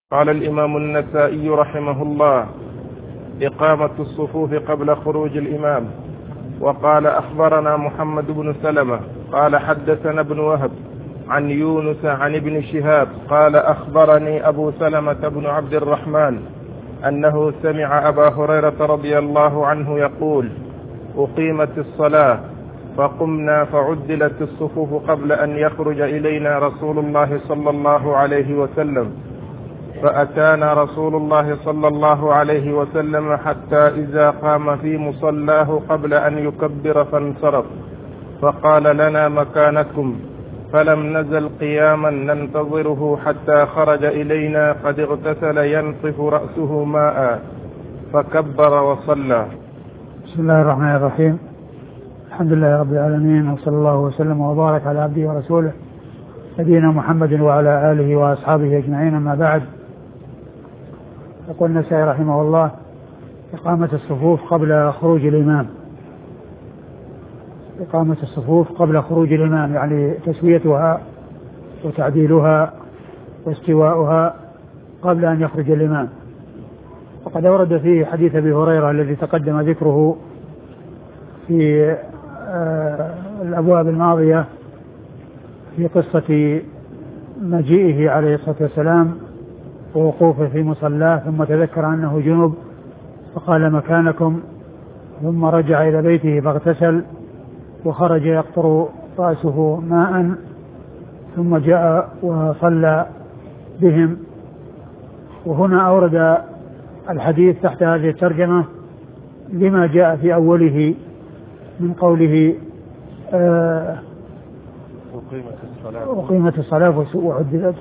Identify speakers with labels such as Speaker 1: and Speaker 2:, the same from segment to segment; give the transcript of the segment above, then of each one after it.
Speaker 1: قال الإمام النسائي رحمه الله: إقامة الصفوف قبل خروج الإمام. وقال: أخبرنا محمد بن سلمة قال حدثنا ابن وهب عن يونس عن ابن شهاب قال: أخبرني أبو سلمة بن عبد الرحمن أنه سمع أبا هريرة رضي الله عنه يقول: أقيمت الصلاة فقمنا فعدلت الصفوف قبل أن يخرج إلينا رسول الله صلى الله عليه وسلم، فأتانا رسول الله صلى الله عليه وسلم حتى إذا قام في مصلاه قبل أن يكبر فانصرف، فقال لنا مكانكم، فلم نزل قياما ننتظره حتى خرج إلينا قد اغتسل ينصف رأسه ماء، فكبر وصلى.
Speaker 2: بسم الله الرحمن الرحيم. الحمد لله رب العالمين، وصلى الله وسلم وبارك على عبده ورسوله نبينا محمد وعلى آله وأصحابه أجمعين، أما بعد. يقول النسائي رحمه الله: إقامة الصفوف قبل خروج الإمام. إقامة الصفوف قبل خروج الإمام يعني تسويتها وتعديلها واستواؤها قبل أن يخرج الإمام. وقد ورد في حديث أبي هريرة الذي تقدم ذكره في الأبواب الماضية في قصة مجيئه عليه الصلاة والسلام ووقوفه في مصلاه، ثم تذكر أنه جنب فقال مكانكم، ثم رجع إلى بيته فاغتسل وخرج يقطر رأسه ماء، ثم جاء وصلى بهم. وهنا أورد الحديث تحت هذه الترجمة لما جاء في أوله من قوله أقيمت الصلاة وعدلت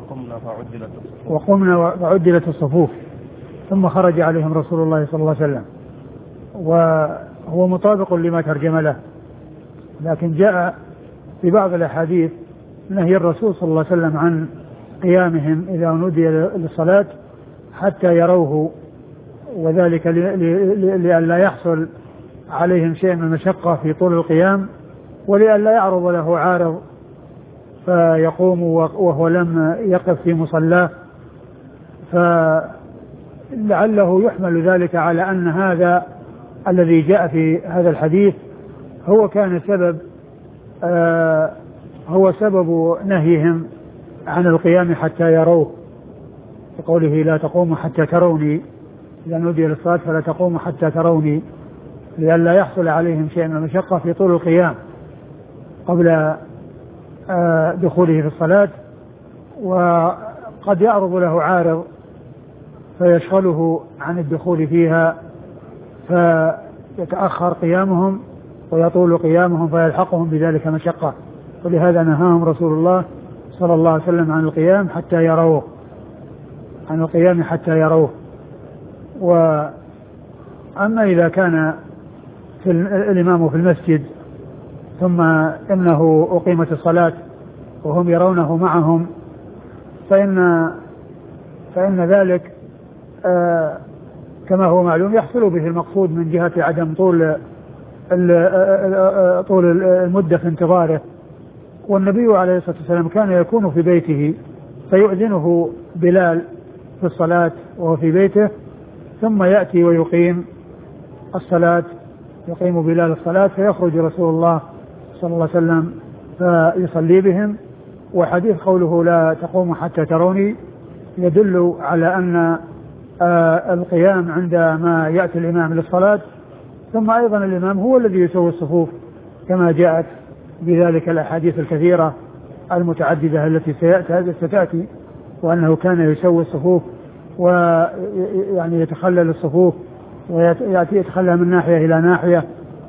Speaker 2: وقمنا فعدلت الصفوف، ثم خرج عليهم رسول الله صلى الله عليه وسلم، وهو مطابق لما ترجم له. لكن جاء في بعض الأحاديث نهي الرسول صلى الله عليه وسلم عن قيامهم إذا نودي للصلاة حتى يروه، وذلك لئلا يحصل عليهم شيء من المشقة في طول القيام، ولئلا يعرض له عارض فيقوم وهو لم يقف في مصلاه، فلعله يحمل ذلك على أن هذا الذي جاء في هذا الحديث هو كان هو سبب نهيهم عن القيام حتى يروه، بقوله لا تقوموا حتى تروني، إذا نودي للصلاة فلا تقوموا حتى تروني، لئلا يحصل عليهم شيء من المشقة في طول القيام قبل دخوله في الصلاة، وقد يعرض له عارض فيشغله عن الدخول فيها فيتأخر قيامهم ويطول قيامهم فيلحقهم بذلك مشقة، ولهذا نهاهم رسول الله صلى الله عليه وسلم عن القيام حتى يروه. وأما إذا كان في الإمام في المسجد ثم إنه أقيمت الصلاة وهم يرونه معهم، فإن ذلك كما هو معلوم يحصل به المقصود من جهة عدم طول المدة في انتظاره. والنبي عليه الصلاة والسلام كان يكون في بيته فيؤذنه بلال في الصلاة وهو في بيته، ثم يأتي ويقيم الصلاة، يقيم بلال الصلاة، فيخرج رسول الله صلى الله عليه وسلم فيصلي بهم. وحديث قوله لا تقوم حتى تروني يدل على أن القيام عندما يأتي الإمام للصلاة، ثم أيضا الإمام هو الذي يسوي الصفوف كما جاءت بذلك الأحاديث الكثيرة المتعددة التي ستأتي، وأنه كان يسوي الصفوف ويعني يتخلل الصفوف ويأتي يتخلى من ناحية إلى ناحية،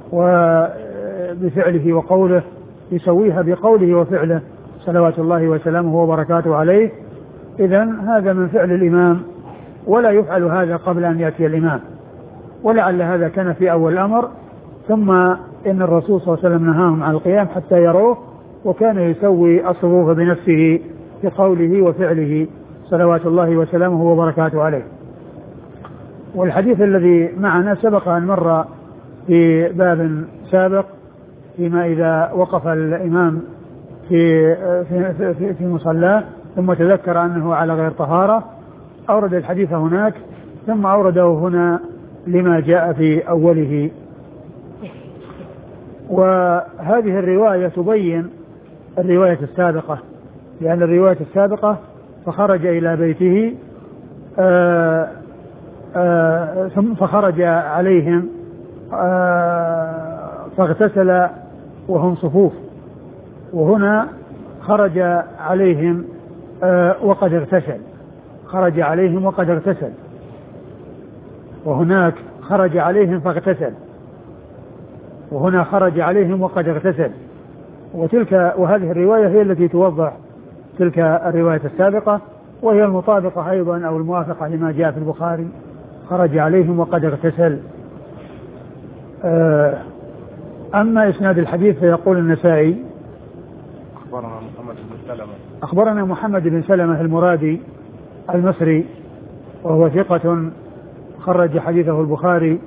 Speaker 2: وبفعله وقوله يسويها بقوله وفعله صلوات الله وسلامه وبركاته عليه. إذن هذا من فعل الإمام، ولا يفعل هذا قبل أن يأتي الإمام، ولعل هذا كان في أول الأمر، ثم إن الرسول صلى الله عليه وسلم نهاهم عن القيام حتى يروه، وكان يسوي الصفوف بنفسه بقوله وفعله صلوات الله وسلامه وبركاته عليه. والحديث الذي معنا سبق أن مر في باب سابق فيما إذا وقف الإمام في مصلاه ثم تذكر أنه على غير طهارة، أورد الحديث هناك ثم أورده هنا لما جاء في أوله. وهذه الرواية تبين الرواية السابقة، لأن الرواية السابقة فخرج إلى بيته ثم فخرج عليهم فاغتسل وهم صفوف، وهنا خرج عليهم وقد اغتسل، خرج عليهم وقد اغتسل، وهناك خرج عليهم فاغتسل، وهنا خرج عليهم وقد اغتسل. وهذه الرواية هي التي توضح تلك الرواية السابقة، وهي المطابقة أيضا أو الموافقة لما جاء في البخاري خرج عليهم وقد اغتسل. أما إسناد الحديث فيقول النسائي أخبرنا محمد بن سلمة المرادي المصري، وهو ثقة خرج حديثه البخاري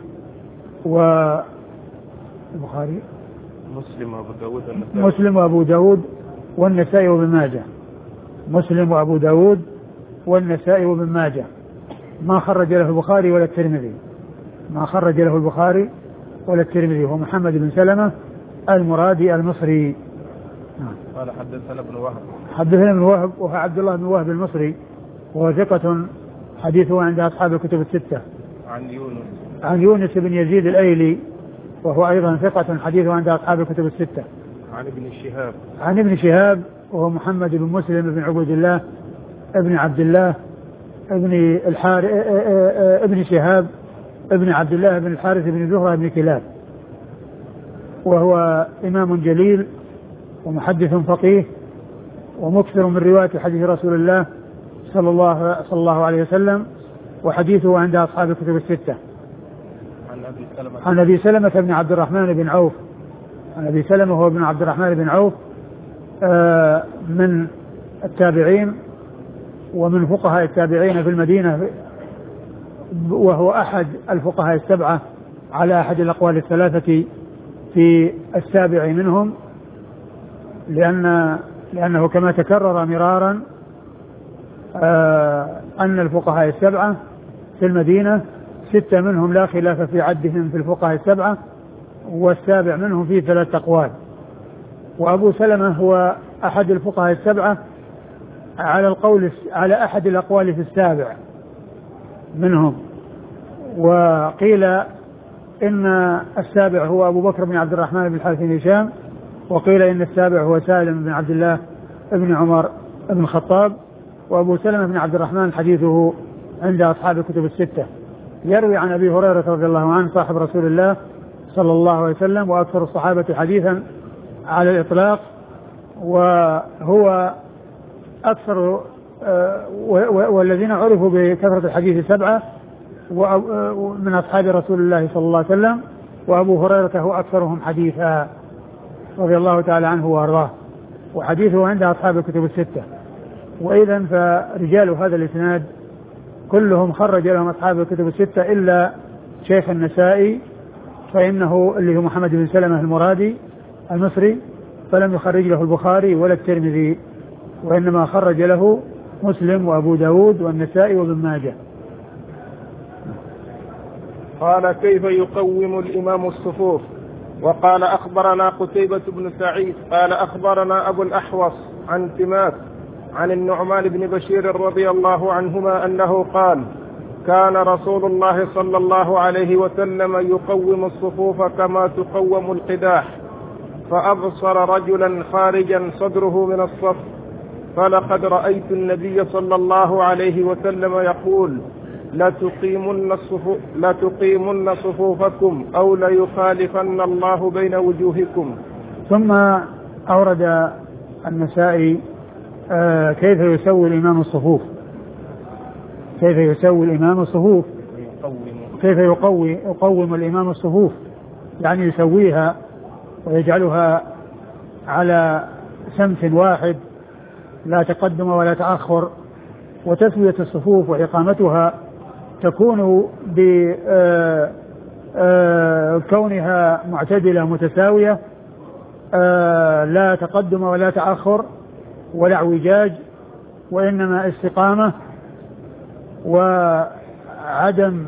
Speaker 2: مسلم وأبو داود والنسائي وابن ماجه. مسلم وأبو داود والنسائي وابن ماجه، ما خرج له البخاري ولا الترمذي، ما خرج له البخاري ولا الترمذي. هو محمد بن سلمة المرادي المصري.
Speaker 1: قال حدثنا ابن وهب.
Speaker 2: حدثنا ابن وهب وهو عبد الله بن وهب المصري، وهو ثقة حديثه عند أصحاب الكتب الستة. عن يونس بن يزيد الأيلي، وهو أيضا ثقة حديثه عند أصحاب الكتب الستة. عن ابن شهاب وهو محمد بن مسلم بن عبد الله ابن عبد الله ابن شهاب ابن عبد الله بن الحارث بن زهرة بن كلاب، وهو إمام جليل ومحدث فقيه ومكثر من رواية حديث رسول الله صلى الله عليه وسلم، وحديثه عند أصحاب الكتب الستة. عن أبي سلمة بن عبد الرحمن بن عوف. عن أبي سلمة هو ابن عبد الرحمن بن عوف من التابعين ومن فقهاء التابعين في المدينة، وهو أحد الفقهاء السبعة على أحد الأقوال الثلاثة في السابع منهم، لأنه كما تكرر مرارا أن الفقهاء السبعة في المدينة 6 منهم لا خلاف في عدهم في الفقهاء السبعة، والسابع منهم فيه 3 أقوال. وأبو سلمة هو أحد الفقهاء السبعة على أحد الأقوال في السابع منهم، وقيل إن السابع هو أبو بكر بن عبد الرحمن بن الحارث بن هشام، وقيل إن السابع هو سالم بن عبد الله بن عمر بن الخطاب. وأبو سلمة بن عبد الرحمن حديثه عند أصحاب الكتب الستة. يروي عن أبي هريرة رضي الله عنه صاحب رسول الله صلى الله عليه وسلم وأكثر الصحابة حديثا على الإطلاق، وهو أكثر والذين عرفوا بكثرة الحديث 7 من أصحاب رسول الله صلى الله عليه وسلم، وأبو هريرة هو أكثرهم حديثا رضي الله تعالى عنه وأرضاه، وحديثه عند أصحاب الكتب الستة. وإذا فرجال هذا الإسناد كلهم خرج لهم أصحاب الكتب الستة إلا شيخ النسائي، فإنه اللي هو محمد بن سلمة المرادي المصري، فلم يخرج له البخاري ولا الترمذي، وإنما خرج له مسلم وأبو داود والنسائي وابن ماجه.
Speaker 1: قال كيف يقوم الإمام الصفوف؟ وقال أخبرنا قتيبة بن سعيد قال أخبرنا أبو الأحوص عن تماس عن النعمان بن بشير رضي الله عنهما أنه قال كان رسول الله صلى الله عليه وسلم يقوم الصفوف كما تقوم القداح، فأبصر رجلا خارجا صدره من الصف، فلقد رأيت النبي صلى الله عليه وسلم يقول لتقيمن صفوفكم أو ليخالفن الله بين وجوهكم.
Speaker 2: ثم أورد النسائي كيف يسوي الإمام الصفوف، كيف يسوي الإمام الصفوف، كيف يقوم الإمام الصفوف، يعني يسويها ويجعلها على سمت واحد لا تقدم ولا تأخر. وتسوية الصفوف وإقامتها تكون بكونها معتدلة متساوية، لا تقدم ولا تأخر ولا اعوجاج، وإنما استقامة وعدم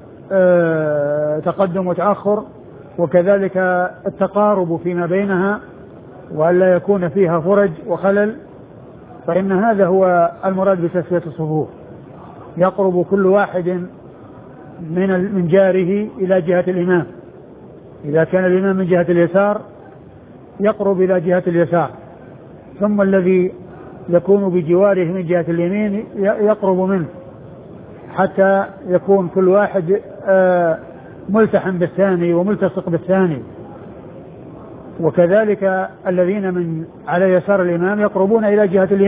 Speaker 2: تقدم وتأخر، وكذلك التقارب فيما بينها وألا يكون فيها فرج وخلل، فإن هذا هو المراد بتسوية الصفوف. يقرب كل واحد من جاره إلى جهة الإمام، إذا كان الإمام من جهة اليسار يقرب إلى جهة اليسار، ثم الذي يكون بجواره من جهة اليمين يقرب منه، حتى يكون كل واحد ملتحم بالثاني وملتصق بالثاني. وكذلك الذين من على يسار الإمام يقربون إلى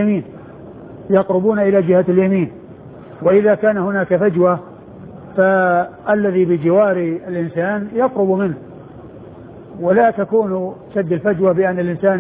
Speaker 2: جهة اليمين، وإذا كان هناك فجوة فالذي بجوار الإنسان يقرب منه، ولا تكون سد الفجوة بأن الإنسان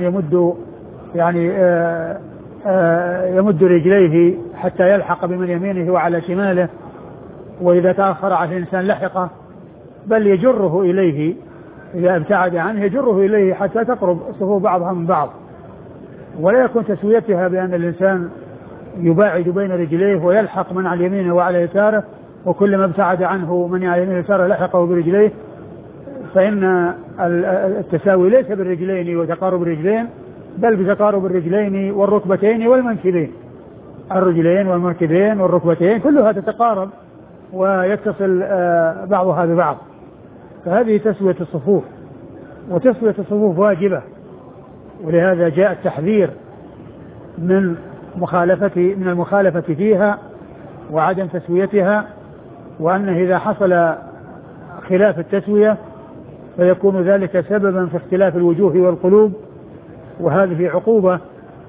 Speaker 2: يمد رجليه حتى يلحق بمن يمينه وعلى شماله، وإذا تأخر عن الإنسان لحقه، بل يجره إليه، إذا ابتعد عنه يجره إليه حتى تقرب صفوف بعضها من بعض. ولا يكون تسويتها بأن الإنسان يباعد بين رجليه ويلحق من على يمينه وعلى يساره، وكلما ابتعد عنه من على يمينه ويساره لحقه برجليه، فإن التساوي ليس بالرجلين وتقارب الرجلين، بل بتقارب الرجلين والركبتين والمنكبين. الرجلين والمنكبين والركبتين كلها تتقارب ويتصل بعضها ببعض، فهذه تسوية الصفوف. وتسوية الصفوف واجبة، ولهذا جاء التحذير من المخالفة فيها وعدم تسويتها، وأنه إذا حصل خلاف التسوية فيكون ذلك سببا في اختلاف الوجوه والقلوب، وهذه عقوبة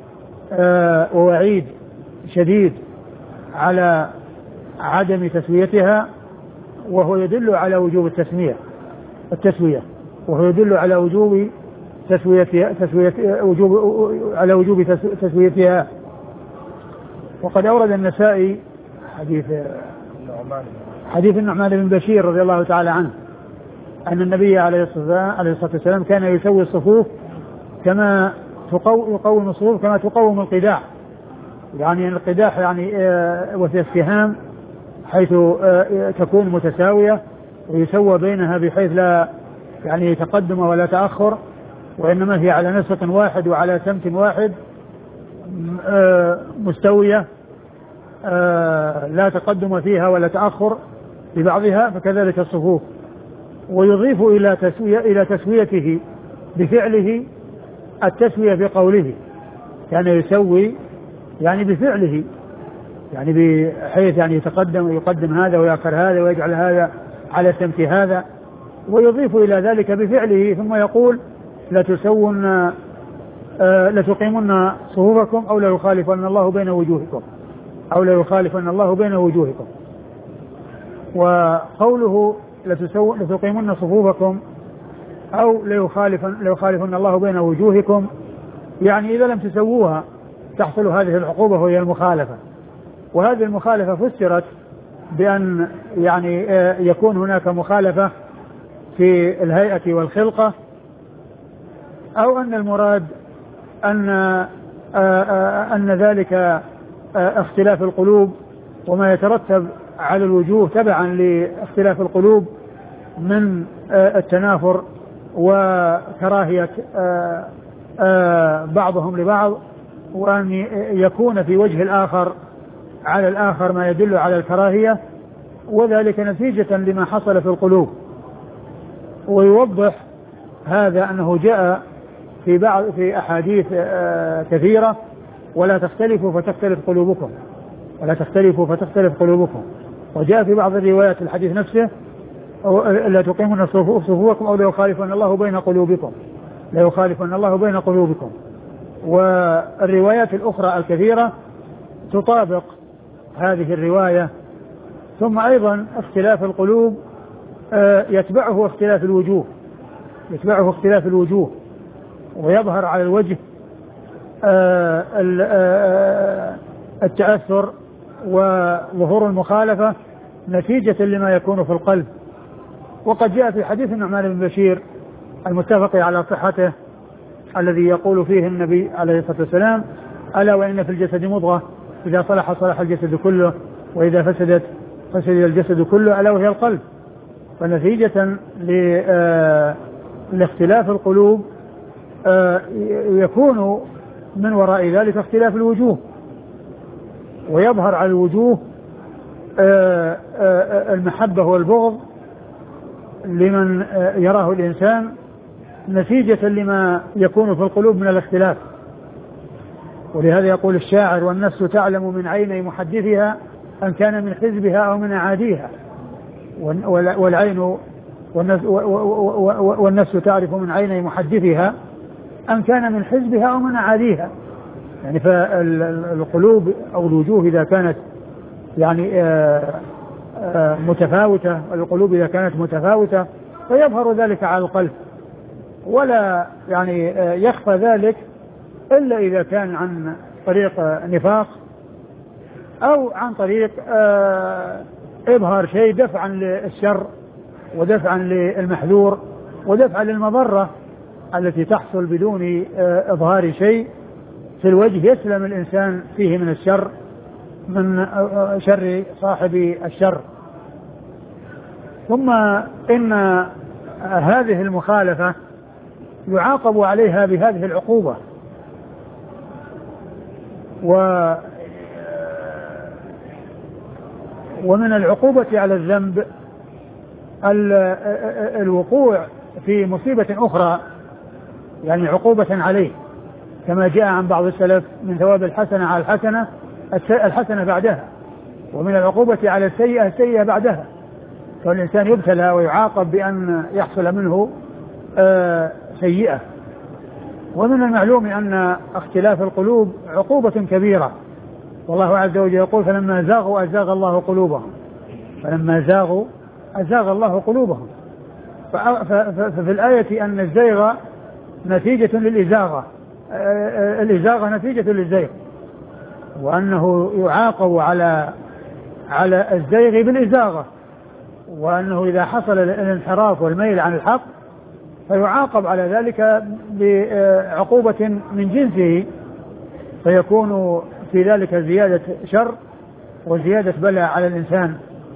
Speaker 2: ووعيد شديد على عدم تسويتها، وهو يدل على وجوب التسوية، وهو يدل على وجوب تسويتها. وقد أورد النسائي حديث النعمان بن بشير رضي الله تعالى عنه أن النبي عليه الصلاة والسلام كان يسوي الصفوف كما يقوم الصفوف كما تقوم القداح، يعني القداح وفي السهام حيث تكون متساوية ويسوى بينها بحيث لا تقدم ولا تأخر، وإنما هي على نسق واحد وعلى سمت واحد مستوية لا تقدم فيها ولا تأخر ببعضها، فكذلك الصفوف. ويضيف إلى تسويته بفعله التسوية بقوله، كان يسوي بفعله، بحيث يقدم هذا ويأخر هذا ويجعل هذا على سمت هذا، ويضيف إلى ذلك بفعله، ثم يقول لتقيمن صفوفكم أو ليخالفن الله بين وجوهكم. وقوله لتقيمن صفوفكم أو ليخالفن الله بين وجوهكم، إذا لم تسووها تحصل هذه العقوبة وهي المخالفة. وهذه المخالفة فسرت بأن يكون هناك مخالفة في الهيئة والخلقة، أو أن المراد أن ذلك اختلاف القلوب وما يترتب على الوجوه تبعا لاختلاف القلوب من التنافر وكراهية بعضهم لبعض، وأن يكون في وجه الآخر على الآخر ما يدل على الكراهية، وذلك نتيجة لما حصل في القلوب. ويوضح هذا أنه جاء في أحاديث كثيرة: ولا تختلفوا فتختلف قلوبكم. وجاء في بعض الروايات الحديث نفسه: لا تقيمون صفوفكم أو ليخالفن الله بين قلوبكم. والروايات الأخرى الكثيرة تطابق هذه الرواية. ثم أيضا اختلاف القلوب يتبعه اختلاف الوجوه، ويظهر على الوجه التأثر وظهور المخالفة نتيجة لما يكون في القلب. وقد جاء في حديث النعمان بن بشير المتفق على صحته الذي يقول فيه النبي عليه الصلاة والسلام: ألا وإن في الجسد مضغة إذا صلح الجسد كله وإذا فسدت فسد الجسد كله ألا وهي القلب. فنتيجة لاختلاف القلوب يكون من وراء ذلك اختلاف الوجوه، ويظهر على الوجوه المحبة والبغض لمن يراه الإنسان نتيجة لما يكون في القلوب من الاختلاف. ولهذا يقول الشاعر: والنفس تعلم من عين محدثها أن كان من حزبها أو من أعاديها. والنفس تعرف من عين محدثها أن كان من حزبها أو من أعاديها. يعني فالقلوب أو الوجوه إذا كانت يعني متفاوتة، القلوب إذا كانت متفاوتة فيظهر ذلك على القلب، ولا يعني يخفى ذلك إلا إذا كان عن طريق نفاق أو عن طريق إظهار شيء دفعا للشر ودفعا للمحذور ودفعا للمضرة التي تحصل بدون إظهار شيء في الوجه يسلم الإنسان فيه من الشر، من شر صاحب الشر. ثم إن هذه المخالفة يعاقب عليها بهذه العقوبة. ومن العقوبة على الذنب الوقوع في مصيبة أخرى، يعني عقوبة عليه، كما جاء عن بعض السلف من ثواب الحسنة على الحسنة بعدها، ومن العقوبة على السيئة السيئة بعدها. فالإنسان يبتلى ويعاقب بأن يحصل منه سيئة. ومن المعلوم أن اختلاف القلوب عقوبة كبيرة، والله عز وجل يقول: فلما زاغوا أزاغ الله قلوبهم. فلما زاغوا أزاغ الله قلوبهم. ففي الآية أن الزيغ نتيجة للإزاغة، الإزاغة نتيجة للزيغ، وأنه يعاقب على الزيغ بالإزاغة، وأنه إذا حصل الانحراف والميل عن الحق فيعاقب على ذلك بعقوبة من جنسه، فيكون في ذلك زيادة شر وزيادة بلاء على الإنسان.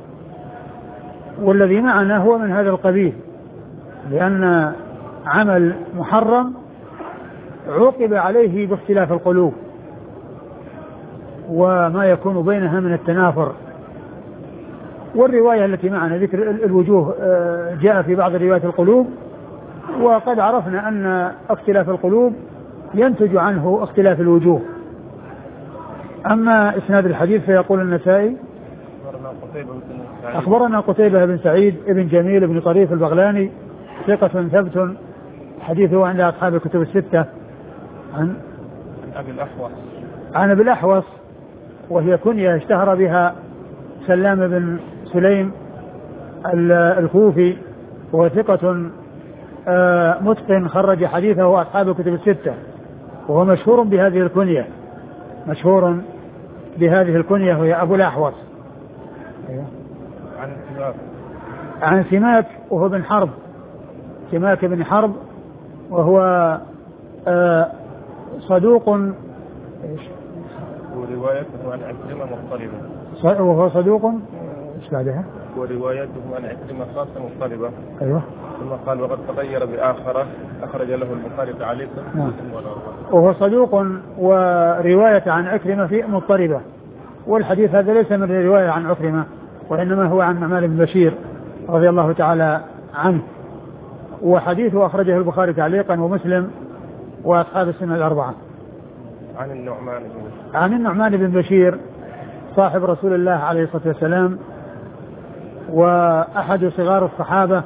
Speaker 2: والذي معنا هو من هذا القبيل، لأن عمل محرم عوقب عليه باختلاف القلوب وما يكون بينها من التنافر. والرواية التي معنا ذكر الوجوه جاء في بعض روايات القلوب، وقد عرفنا أن اختلاف القلوب ينتج عنه اختلاف الوجوه. أما إسناد الحديث فيقول النسائي: أخبرنا قتيبة بن سعيد بن جميل بن طريف البغلاني ثقة ثبت، حديثه عند أصحاب الكتب الستة. عن أبي الأحوص، وهي كنية اشتهر بها سلام بن سليم الكوفي، وهو ثقة متقن خرج حديثه أصحاب الكتب الستة، وهو مشهور بهذه الكنية، مشهور بهذه الكنية، وهي أبو الأحوص. عن سماك وهو بن حرب، سماك بن حرب، وهو صدوق،
Speaker 1: وروايته عن عكرمة مضطربة،
Speaker 2: وهو صدوق ايش بعدها؟
Speaker 1: وروايته عن عكرمة خاصة مضطربة.
Speaker 2: أيوة.
Speaker 1: ثم قال: وقد تغير بآخرة أخرج له البخاري تعليقا.
Speaker 2: وهو صدوق، ورواية عن عكرمة في مضطربة. والحديث هذا ليس من الرواية عن عكرمة، وإنما هو عن نعمان بن بشير رضي الله تعالى عنه، وحديثه أخرجه البخاري تعليقا ومسلم وأصحاب السنة الأربعة. عن النعمان بن بشير صاحب رسول الله عليه الصلاة والسلام، وأحد صغار الصحابة،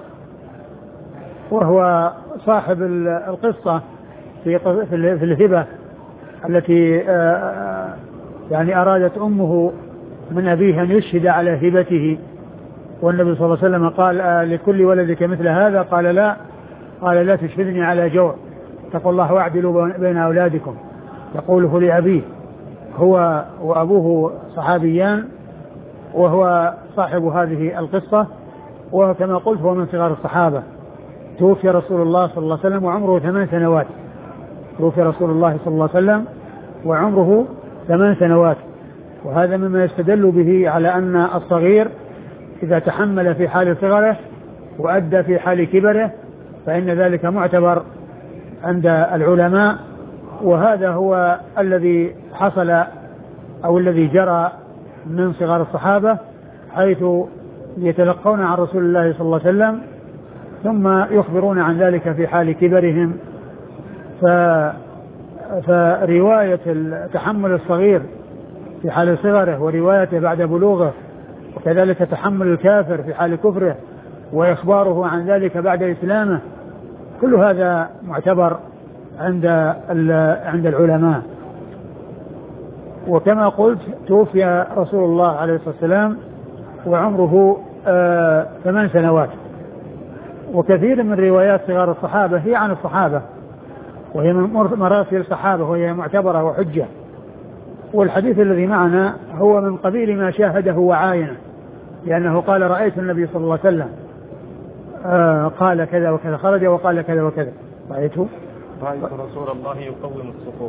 Speaker 2: وهو صاحب القصة في الهبة التي يعني أرادت أمه من أبيه أن يشهد على هبته، والنبي صلى الله عليه وسلم قال: لكل ولدك مثل هذا؟ قال: لا. قال: لا تشهدني على جور، اتقوا الله واعدلوا بين أولادكم. يقوله لأبيه، هو وأبوه صحابيان، وهو صاحب هذه القصة، وكما قلت هو من صغار الصحابة. توفي رسول الله صلى الله عليه وسلم وعمره 8 سنوات. توفي رسول الله صلى الله عليه وسلم وعمره 8 سنوات، وهذا مما يستدل به على أن الصغير إذا تحمل في حال صغره وأدى في حال كبره فإن ذلك معتبر عند العلماء. وهذا هو الذي حصل أو الذي جرى من صغار الصحابة، حيث يتلقون عن رسول الله صلى الله عليه وسلم ثم يخبرون عن ذلك في حال كبرهم. فرواية تحمل الصغير في حال صغره وروايته بعد بلوغه، وكذلك تحمل الكافر في حال كفره وإخباره عن ذلك بعد إسلامه، كل هذا معتبر عند العلماء. وكما قلت توفي رسول الله عليه الصلاة والسلام وعمره 8 سنوات. وكثير من روايات صغار الصحابة هي عن الصحابة وهي من مراسل الصحابة وهي معتبرة وحجة. والحديث الذي معنا هو من قبيل ما شاهده وعاينه، لأنه قال رأيت النبي صلى الله عليه وسلم قال كذا وكذا، خرج وقال كذا وكذا. رأيت
Speaker 1: رسول الله يقوم الصفوف.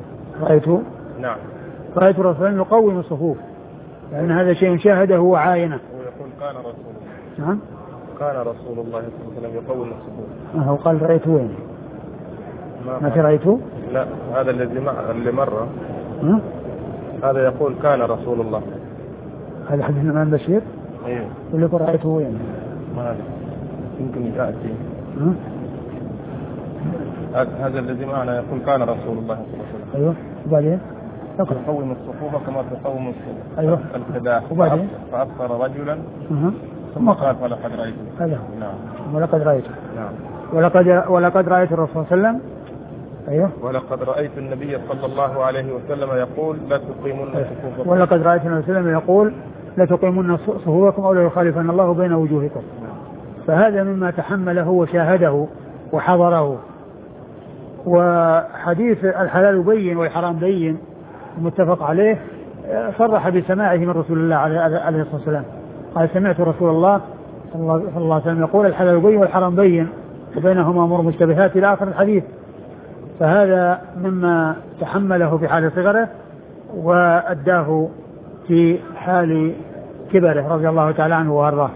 Speaker 2: رأيت رسول الله يقوم الصفوف، لأن هذا شيء شاهده وعاينه.
Speaker 1: ويقول كان رسول الله.
Speaker 2: نعم.
Speaker 1: كان رسول الله صلى الله عليه وسلم يقوم الصفوف.
Speaker 2: هو قال رأيت وين؟ ما في رأيته؟
Speaker 1: لا، هذا اللي مر. هذا يقول كان رسول الله.
Speaker 2: هذا حديث الإمام بشير؟
Speaker 1: ايوه.
Speaker 2: اللي يقول رأيته وين؟
Speaker 1: ما أدري، يمكن يأتي. هذا الذي معنا يقول كان رسول الله صلى الله عليه وسلم.
Speaker 2: ايوه. وبعدين
Speaker 1: تقوم الصفوف كما تقوم الصفوف.
Speaker 2: ايوه.
Speaker 1: الكداح.
Speaker 2: وبعدين
Speaker 1: فأبصر رجلا ثم قال فلقد رأيته.
Speaker 2: هذا.
Speaker 1: نعم.
Speaker 2: ولقد رأيته.
Speaker 1: نعم.
Speaker 2: ولقد رأيت الرسول صلى الله عليه وسلم. ايوه.
Speaker 1: ولقد رأيت النبي صلى الله عليه وسلم يقول لا تقيمون صفوفكم.
Speaker 2: ولقد رأيت النبي صلى الله عليه وسلم يقول لا تقيمون صفوفكم أو لا يخالفن الله بين وجوهكم. فهذا مما تحمله وشاهده وحضره. وحديث الحلال بين والحرام بين المتفق عليه صرح بسماعه من رسول الله عليه الصلاة والسلام، قال سمعت رسول الله صلى الله عليه وسلم يقول الحلال بين والحرام بين وبينهما أمور مشتبهات إلى آخر الحديث. فهذا مما تحمله في حال صغره وأداه في حال كبره رضي الله تعالى عنه وأرضاه.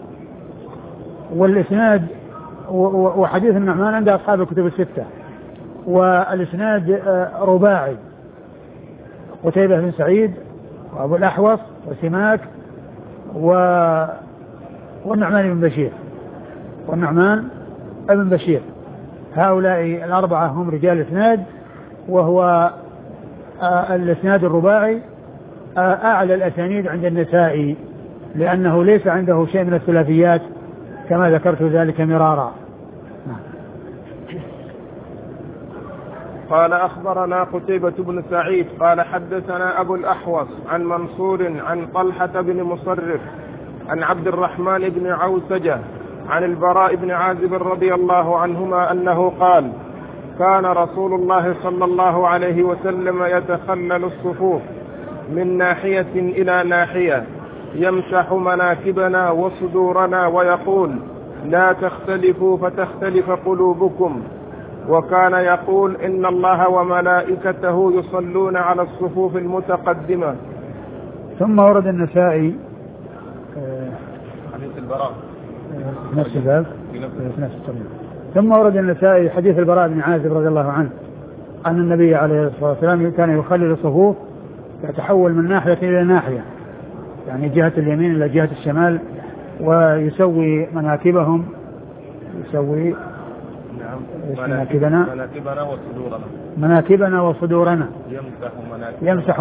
Speaker 2: والإسناد وحديث النعمان عند أصحاب الكتب الستة، والإسناد رباعي: قتيبة بن سعيد وأبو الأحوص وسماك والنعمان بن بشير. هؤلاء الأربعة هم رجال إسناد، وهو الإسناد الرباعي أعلى الأسانيد عند النسائي، لأنه ليس عنده شيء من الثلاثيات كما ذكرت ذلك مرارا.
Speaker 1: قال أخبرنا قتيبة بن سعيد قال حدثنا أبو الأحوص عن منصور عن طلحة بن مصرف عن عبد الرحمن بن عوسجة عن البراء بن عازب رضي الله عنهما أنه قال كان رسول الله صلى الله عليه وسلم يتخلل الصفوف من ناحية إلى ناحية يمسح مناكبنا وصدورنا ويقول لا تختلفوا فتختلف قلوبكم، وكان يقول إن الله وملائكته يصلون على الصفوف المتقدمة.
Speaker 2: ثم ورد النسائي
Speaker 1: حديث البراء
Speaker 2: نفس الباب نفس الطريق. ثم ورد النسائي حديث البراء بن عازب رضي الله عنه أن النبي عليه الصلاة والسلام كان يخلل الصفوف، يتحول من ناحية إلى ناحية، يعني جهة اليمين إلى جهة الشمال، ويسوي مناكبهم، يسوي مناكبنا وصدورنا يمسح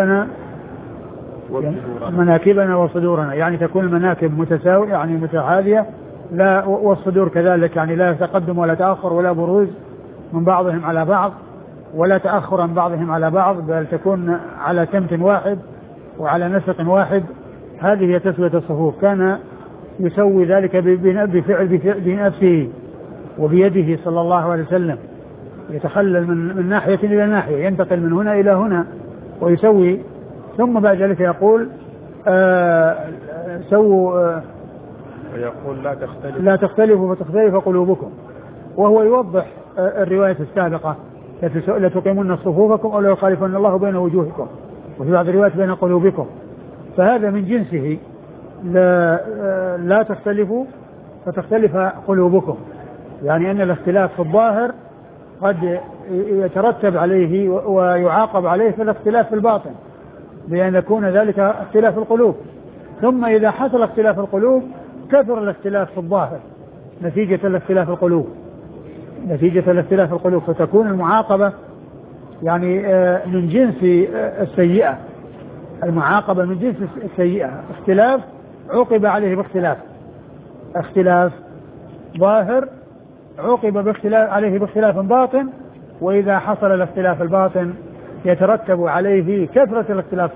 Speaker 2: مناكبنا وصدورنا، يعني تكون المناكب متساوية يعني متعادية، لا والصدور كذلك، يعني لا تقدم ولا تأخر ولا بروز من بعضهم على بعض ولا تأخر من بعضهم على بعض، بل تكون على سمت واحد وعلى نسق واحد. هذه هي تسوية الصفوف. كان يسوي ذلك بنفسه وبيده صلى الله عليه وسلم، يتخلل من ناحية إلى ناحية، ينتقل من هنا إلى هنا ويسوي، ثم بعد ذلك يقول سووا
Speaker 1: ويقول
Speaker 2: لا تختلفوا فتختلف قلوبكم. وهو يوضح الرواية السابقة لا تقيمون صفوفكم أو لا يخالفن الله بين وجوهكم، وفي بعض الروايات بين قلوبكم، فهذا من جنسه، لا تختلفوا فتختلف قلوبكم، يعني أن الاختلاف في الظاهر قد يترتب عليه ويعاقب عليه في الاختلاف في الباطن، بأن يكون ذلك اختلاف القلوب. ثم إذا حصل اختلاف القلوب كثر الاختلاف في الظاهر نتيجة الاختلاف القلوب، فتكون المعاقبة يعني من جنس السيئة، المعاقبة من جنس السيئة، اختلاف عوقب عليه باختلاف، اختلاف ظاهر عوقب عليه باختلاف باطن، وإذا حصل الاختلاف الباطن يترتب عليه كثرة الاختلاف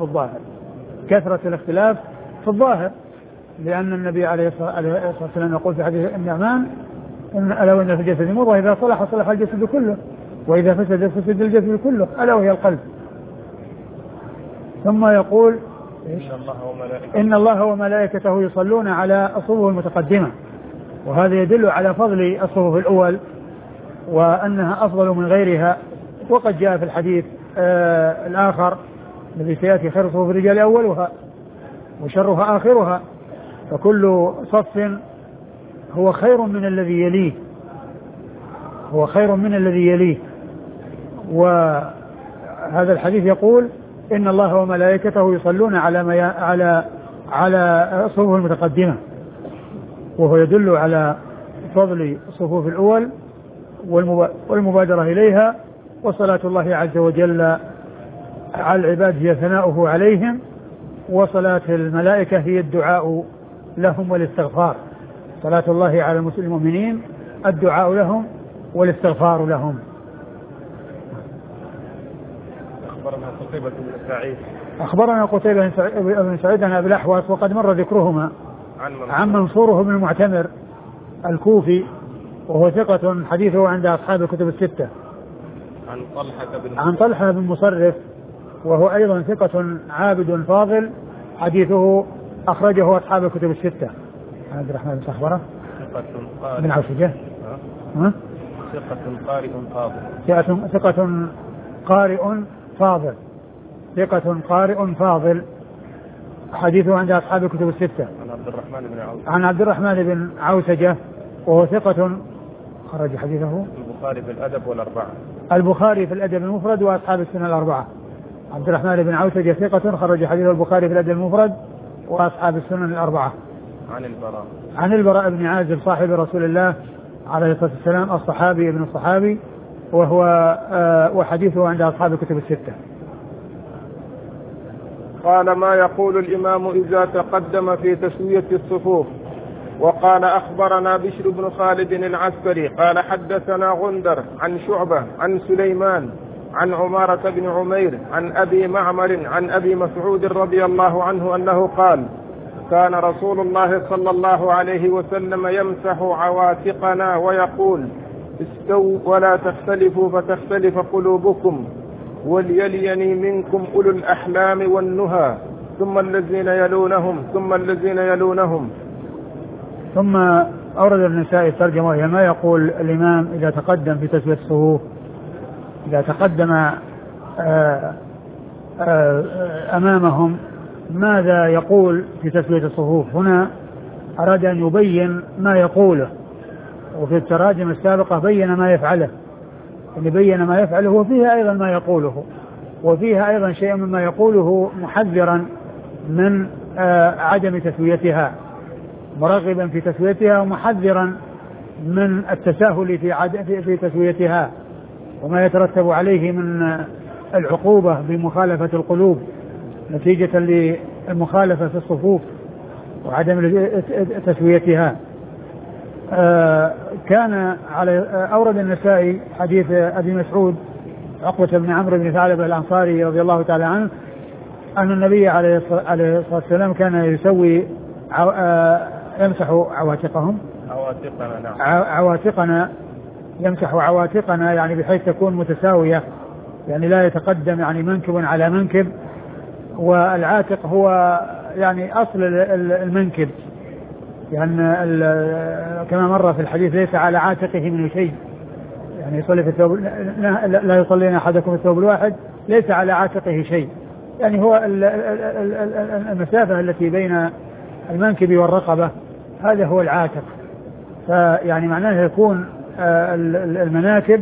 Speaker 2: في الظاهر، لأن النبي عليه الصلاة والسلام يقول في حديث النعمان ألا وإن في الجسد مضغة إذا صلح صلح الجسد كله وإذا فسد فسد الجسد كله ألا وهي القلب. ثم يقول إن الله وملائكته يصلون على الصفوف المتقدمة، وهذا يدل على فضل الصفوف الأول وأنها أفضل من غيرها. وقد جاء في الحديث الآخر الذي سيأتي خير صفوف الرجال أولها وشرها آخرها، فكل صف هو خير من الذي يليه، وهذا الحديث يقول إن الله وملائكته يصلون على الصفوف المتقدمة، وهو يدل على فضل الصفوف الأول والمبادرة إليها، وصلاة الله عز وجل على العباد هي ثناؤه عليهم، وصلاة الملائكة هي الدعاء لهم والاستغفار. صلاة الله على المؤمنين الدعاء لهم والاستغفار لهم. أخبرنا قتيبة بن سعيد عن أبي الأحوص وقد مر ذكرهما، عن منصور بن المعتمر الكوفي وهو ثقة حديثه عند أصحاب الكتب الستة، عن طلحة بن مصرف وهو أيضا ثقة عابد فاضل حديثه أخرجه أصحاب الكتب الستة. عبد الرحمن بن صخبرة بن عوشجة ثقة قارئ فاضل حديثه عند أصحاب الكتب الستة. عن عبد الرحمن بن عوشجة وهو ثقة خرج حديثه البخاري في الأدب المفرد وأصحاب السنة الأربعة. عبد الرحمن بن عوشجة ثقة خرج حديثه البخاري في الأدب المفرد وأصحاب السنن الأربعة. عن البراء بن عازب صاحب رسول الله عليه الصلاة والسلام الصحابي ابن الصحابي وحديثه عند أصحاب الكتب الستة.
Speaker 1: قال ما يقول الإمام إذا تقدم في تسوية الصفوف. وقال أخبرنا بشر بن خالد العسكري قال حدثنا غندر عن شعبة عن سليمان عن عمارة بن عمير عن أبي معمر عن أبي مسعود رضي الله عنه أنه قال كان رسول الله صلى الله عليه وسلم يمسح عواتقنا ويقول استووا ولا تختلفوا فتختلف قلوبكم وليليني منكم أولو الأحلام والنهى ثم الذين يلونهم.
Speaker 2: ثم أورد النسائي الترجمة وهي ما يقول الإمام إذا تقدم في تسوية الصفوف، إذا تقدم أمامهم ماذا يقول في تسوية الصفوف. هنا أراد أن يبين ما يقوله، وفي التراجم السابقة بين ما يفعله، وفيها أيضا ما يقوله، وفيها أيضا شيء مما يقوله محذرا من عدم تسويتها، مرغبا في تسويتها ومحذرا من التساهل في تسويتها وما يترتب عليه من العقوبة بمخالفة القلوب نتيجة للمخالفة في الصفوف وعدم تسويتها. كان أورد النسائي حديث أبي مسعود عقبة بن عمرو بن ثعلب الأنصاري رضي الله تعالى عنه أن النبي عليه الصلاة والسلام كان يمسح عواتقنا يمسح عواتقنا يعني بحيث تكون متساوية، يعني لا يتقدم يعني منكب على منكب، والعاتق هو يعني أصل المنكب، يعني كما مر في الحديث ليس على عاتقه من شيء، يعني يصلي في الثوب لا يصلين أحدكم في الثوب الواحد ليس على عاتقه شيء، يعني هو المسافة التي بين المنكب والرقبة هذا هو العاتق. فيعني معناه يكون المناكب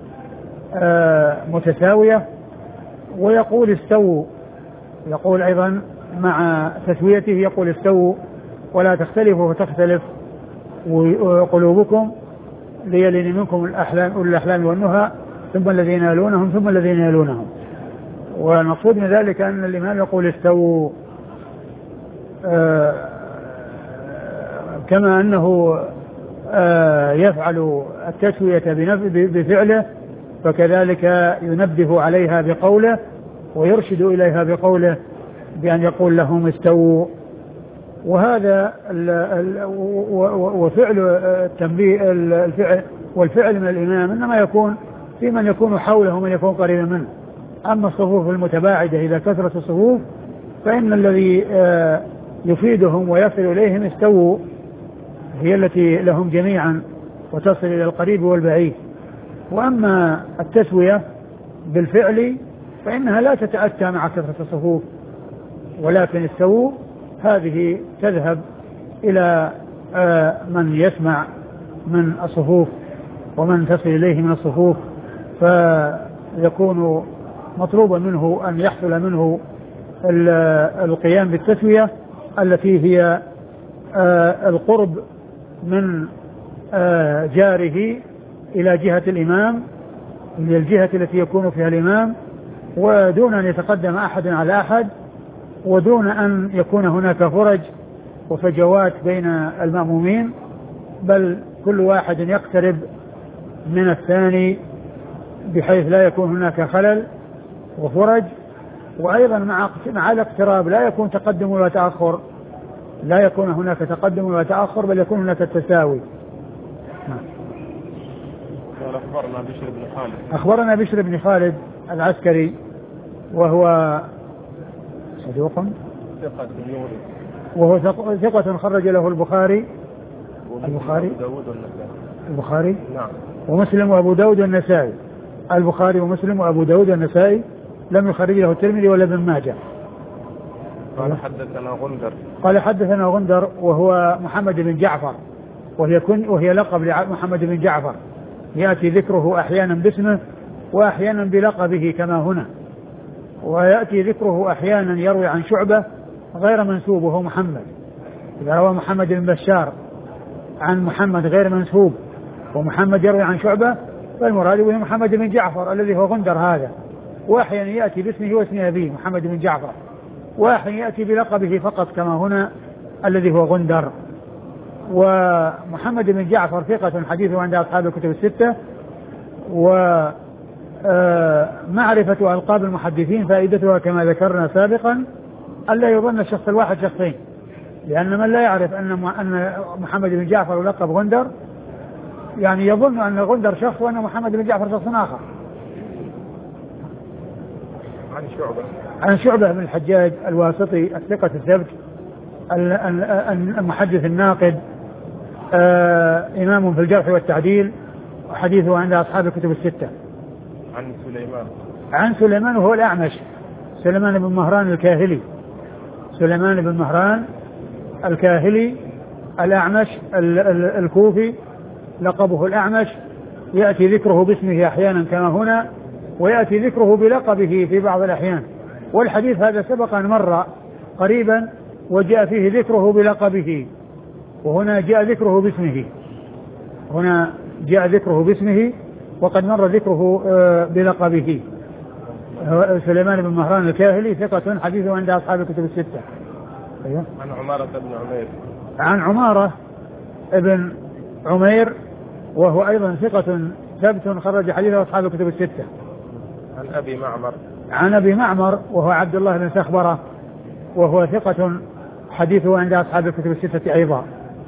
Speaker 2: متساوية. ويقول استووا، يقول أيضا مع تسويته يقول استووا ولا تختلفوا فتختلف قلوبكم ليلين منكم الأحلام والنهى ثم الذين يلونهم ثم الذين يلونهم. والمقصود من ذلك أن الإمام يقول استووا، كما أنه يفعل التسوية بفعله فكذلك ينبه عليها بقوله ويرشد إليها بقوله بأن يقول لهم استووا. وهذا وفعل التنبيه الفعل والفعل من الإمام إنما يكون في من يكون حوله ومن يكون قريبا منه. أما الصفوف المتباعدة إذا كثرت الصفوف فإن الذي يفيدهم ويصل إليهم استووا هي التي لهم جميعا وتصل إلى القريب والبعيد. وأما التسوية بالفعل فإنها لا تتأتى مع كثرة الصفوف، ولكن استووا هذه تذهب إلى من يسمع من الصفوف ومن تصل إليه من الصفوف، فيكون مطلوبا منه أن يحصل منه القيام بالتسوية التي هي القرب من جاره إلى جهة الإمام، من الجهة التي يكون فيها الإمام، ودون أن يتقدم أحد على أحد، ودون أن يكون هناك فرج وفجوات بين المأمومين، بل كل واحد يقترب من الثاني بحيث لا يكون هناك خلل وفرج. وأيضا مع الاقتراب لا يكون تقدم ولا تأخر، لا يكون هناك تقدم ولا تأخر، بل يكون هناك التساوي. أخبرنا بشر بن خالد العسكري وهو صدوق وهو ثقة خرج له البخاري نعم ومسلم وأبو داود والنسائي. البخاري ومسلم وأبو داود والنسائي لم يخرج له الترمذي ولا ابن ماجه. قال حدثنا غندر وهو محمد بن جعفر وهي لقب لمحمد بن جعفر، يأتي ذكره أحيانا باسمه وأحيانا بلقبه كما هنا، ويأتي ذكره أحيانا يروي عن شعبة غير منسوب وهو محمد. إذا روى محمد بن بشار عن محمد غير منسوب ومحمد يروي عن شعبة فالمراد به محمد بن جعفر الذي هو غندر هذا، وأحيانا يأتي باسمه واسم أبيه محمد بن جعفر، وأحيانا يأتي بلقبه فقط كما هنا الذي هو غندر. ومحمد بن جعفر ثقة حديثه عند أصحاب الكتب الستة. ومعرفة ألقاب المحدثين فائدتها كما ذكرنا سابقا ألا يظن الشخص الواحد شخصين، لأن من لا يعرف أن محمد بن جعفر لقب غندر يعني يظن أن غندر شخص وأن محمد بن جعفر شخص آخر. عن شعبة بن الحجاج الواسطي الثقة الثبت المحدث الناقد، إمام في الجرح والتعديل، وحديثه عند أصحاب الكتب الستة. عن سليمان وهو الأعمش، سليمان بن مهران الكاهلي، سليمان بن مهران الكاهلي الأعمش الكوفي، لقبه الأعمش، يأتي ذكره باسمه أحيانا كما هنا، ويأتي ذكره بلقبه في بعض الأحيان. والحديث هذا سبق أن مر قريبا وجاء فيه ذكره بلقبه، وهنا جاء ذكره باسمه، هنا جاء ذكره باسمه وقد مر ذكره بلقبه. سليمان بن مهران الكاهلي ثقة حديثه عند أصحاب الكتب الستة. أيوة.
Speaker 1: عن عمارة بن عمير،
Speaker 2: عن عمارة ابن عمير وهو أيضا ثقة ثبت خرج حديثه أصحاب الكتب الستة. عن أبي معمر وهو عبد الله بن سخبرة وهو ثقة حديثه عند أصحاب الكتب الستة أيضا.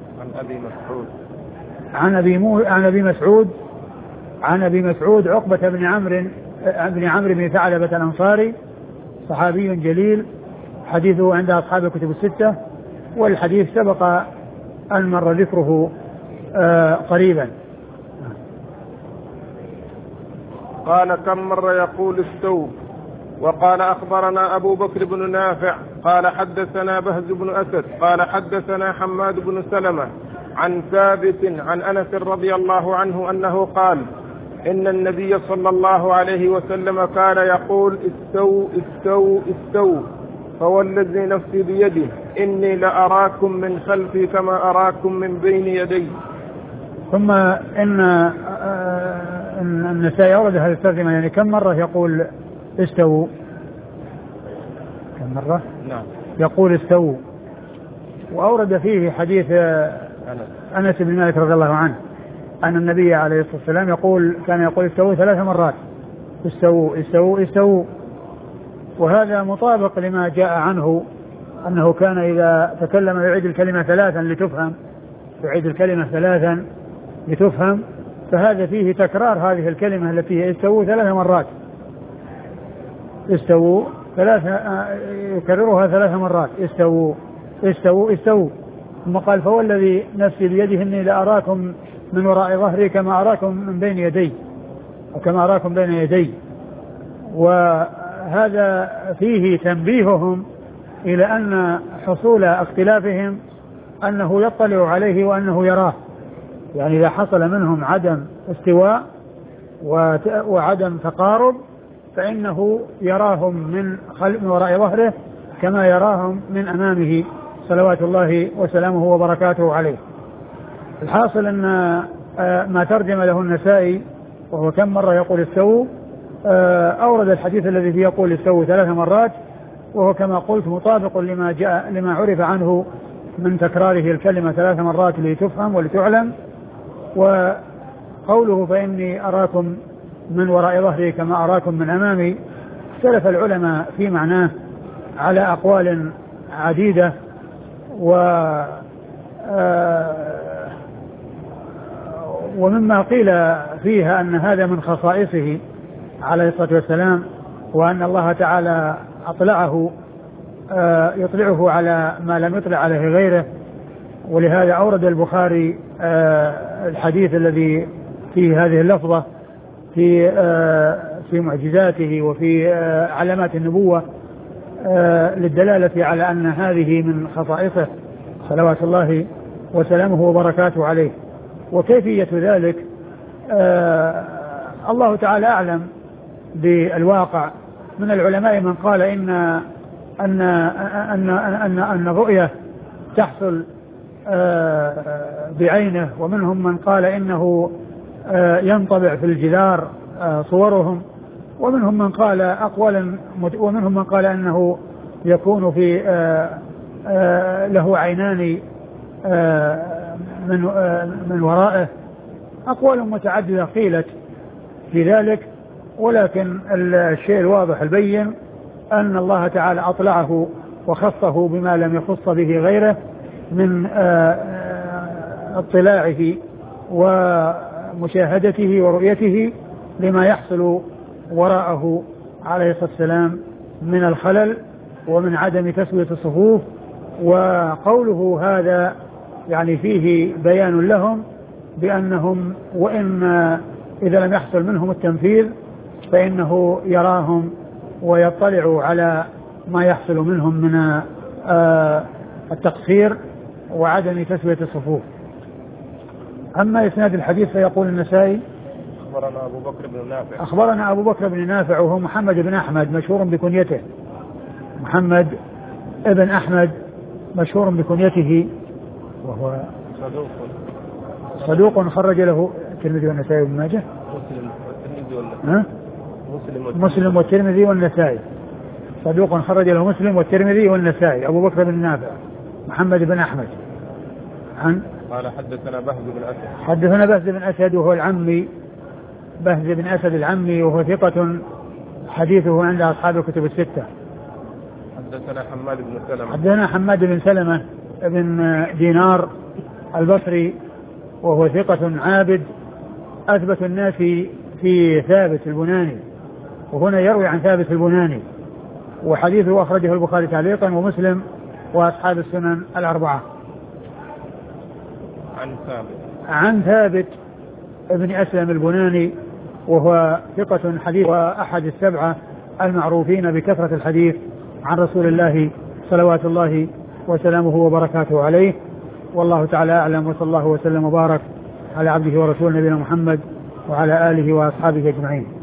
Speaker 2: عن أبي مسعود عقبة بن عمرو بن ثعلبة الأنصاري صحابي جليل، حديثه عند أصحاب الكتب الستة، والحديث سبق أن مر ذكره قريبا.
Speaker 1: قال كم مرة يقول استو؟ وقال أخبرنا أبو بكر بن نافع قال حدثنا بهز بن أسد قال حدثنا حماد بن سلمة عن ثابت عن أنس رضي الله عنه أنه قال إن النبي صلى الله عليه وسلم كان يقول استووا استووا استووا فوالذي نفسي بيده إني لأراكم من خلفي كما أراكم من بين يدي.
Speaker 2: ثم إن النسائي أورد هذه الترجمة، يعني كم مرة يقول استووا؟ كم مرة؟
Speaker 1: نعم.
Speaker 2: يقول استووا. وأورد فيه حديث أنس بن مالك رضي الله عنه أن النبي عليه الصلاة والسلام كان يقول استووا 3 مرات، استووا استووا استووا. وهذا مطابق لما جاء عنه أنه كان إذا تكلم يعيد الكلمة 3 لتفهم، يعيد الكلمة 3 لتفهم، فهذا فيه تكرار هذه الكلمة التي هي استووا 3 مرات، استووا 3، يكررها 3 مرات، استووا استووا استووا. ثم قال فوالذي نفسي بيده إني لأراكم من وراء ظهري كما أراكم من بين يدي، وكما أراكم بين يدي. وهذا فيه تنبيههم إلى أن حصول اختلافهم أنه يطلع عليه وأنه يراه، يعني إذا حصل منهم عدم استواء وعدم تقارب فإنه يراهم من وراء ظهره كما يراهم من أمامه صلوات الله وسلامه وبركاته عليه. الحاصل أن ما ترجم له النسائي وهو كم مرة يقول استووا، أورد الحديث الذي فيه يقول استووا 3 مرات، وهو كما قلت مطابق لما عرف عنه من تكراره الكلمة 3 مرات لتفهم ولتعلم. وقوله فإني أراكم من وراء ظهري كما أراكم من أمامي، اختلف العلماء في معناه على أقوال عديدة، ومما قيل فيها أن هذا من خصائصه عليه الصلاة والسلام، وأن الله تعالى أطلعه يطلعه على ما لم يطلع عليه غيره. ولهذا أورد البخاري الحديث الذي فيه هذه اللفظة في معجزاته وفي علامات النبوة للدلالة على أن هذه من خصائصه صلوات الله وسلامه وبركاته عليه. وكيفية ذلك الله تعالى أعلم بالواقع. من العلماء من قال أن الرؤية تحصل بعينه، ومنهم من قال إنه ينطبع في الجدار صورهم، ومنهم من قال أقوالا، ومنهم من قال أنه يكون في له عينان من ورائه. أقوال متعددة قيلت في ذلك، ولكن الشيء الواضح البين أن الله تعالى أطلعه وخصه بما لم يخص به غيره من اطلاعه ومشاهدته ورؤيته لما يحصل وراءه عليه الصلاة والسلام من الخلل ومن عدم تسوية الصفوف. وقوله هذا يعني فيه بيان لهم بأنهم وإن إذا لم يحصل منهم التنفيذ فإنه يراهم ويطلع على ما يحصل منهم من التقصير وعدم تسوية الصفوف. أما إسناد الحديث فيقول النسائي أخبرنا أبو بكر بن نافع وهو محمد بن أحمد مشهور بكنيته، محمد ابن أحمد مشهور بكنيته، وهو صدوق خرج له الترمذي والنسائي وابن ماجه، مسلم والترمذي والنسائي، صدوق خرج له مسلم والترمذي والنسائي. أبو بكر بن نافع محمد بن أحمد
Speaker 1: قال حدثنا بهز بن أسد،
Speaker 2: حدثنا بهز بن أسد وهو العمي، بهز بن أسد العمي، وهو ثقة حديثه عند أصحاب الكتب الستة.
Speaker 1: حدثنا حماد بن سلمة،
Speaker 2: حدثنا حماد بن سلمة بن دينار البصري، وهو ثقة عابد أثبت الناس في ثابت البناني، وهنا يروي عن ثابت البناني، وحديثه أخرجه البخاري تعليقا ومسلم وأصحاب السنن الأربعة. عن ثابت ابن أسلم البناني، وهو ثقة حديث وأحد السبعة المعروفين بكثرة الحديث عن رسول الله صلوات الله وسلامه وبركاته عليه. والله تعالى أعلم، وصلى الله وسلم وبارك على عبده ورسوله نبينا محمد وعلى آله وأصحابه أجمعين.